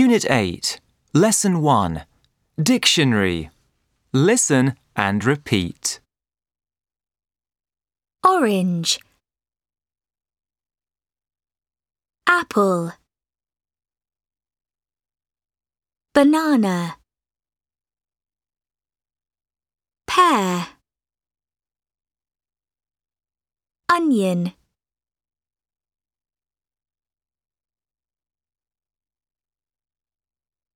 Unit 8, Lesson 1, Dictionary. Listen and repeat. Orange, apple, banana, pear, onion,